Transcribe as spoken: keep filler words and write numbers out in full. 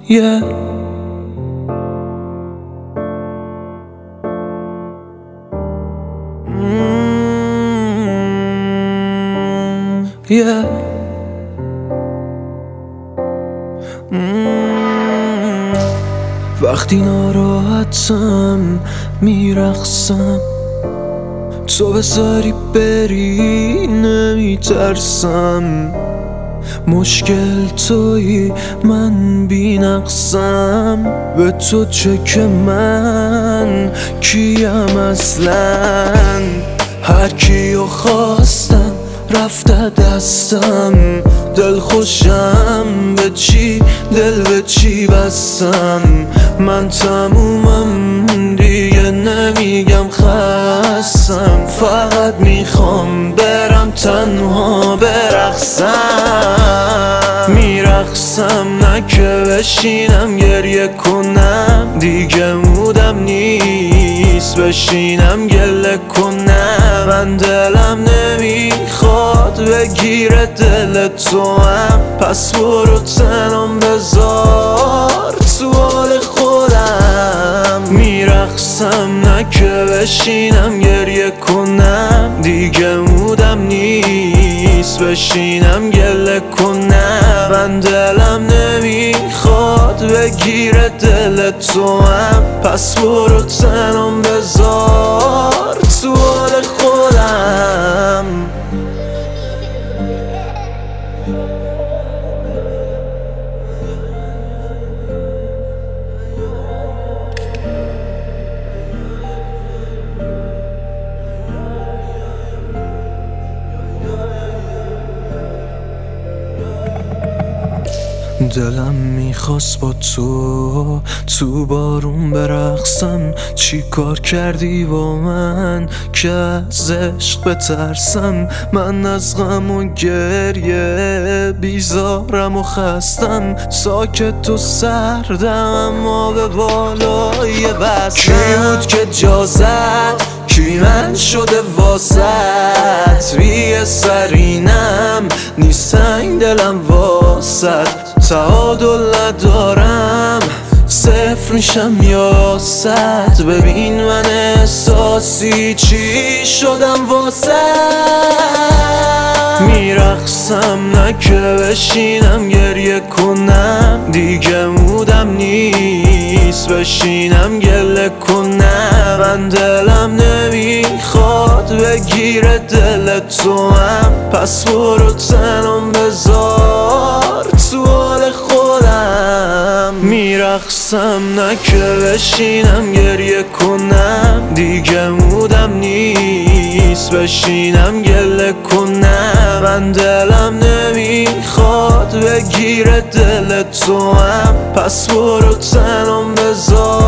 yeah. mm, yeah. mm. وقتی ناراحتم میرقصم، تو بذاری بری نمیترسم. مشکل تویی من بی نقصم، به تو چه که من کیم اصلا. هر کیو خواستم رفته دستم، دل خوشم به چی دل به چی بستم. من تمومم دیگه نمیگم خستم، فقط میخوام برم تنها برقصم. میرقصم نه که بشینم گریه کنم، دیگه مودم نیست بشینم گله کنم. من دلم نمیخواد بگیره دل تو هم، پس برو تنم بذار تو حال خودم. میرقصم نه که بشینم گریه کنم، دیگه مودم نیست بشینم گله کنم. من دلم نمیخواد بگیره دل تو هم، پس برو تنم بذار تو حال خودم. دلم میخواست با تو تو بارون برقصم. چی کار کردی با من که از عشق بترسم؟ من از غم و گریه بیزارم و خستم، ساکت و سردم اما به بالای وزنم. کی بود که جا زد کی من شده واسط؟ بی سرینم نیستنگ دلم واسط. تعادل ندارم صفر میشم یا صد. ببین من احساسی چی شدم واسط. میرقصم نه که بشینم گریه کنم، دیگه مودم نیست بشینم گله کنم. من دلم نمیخواد بگیره دل تو هم، پس برو تنم بذار تو حال خودم. میرقصم نه که بشینم گریه کنم، دیگه مودم نیست بشینم گله کنم. من دلم نمیخواد بگیره دل تو هم، پس برو تنم بذار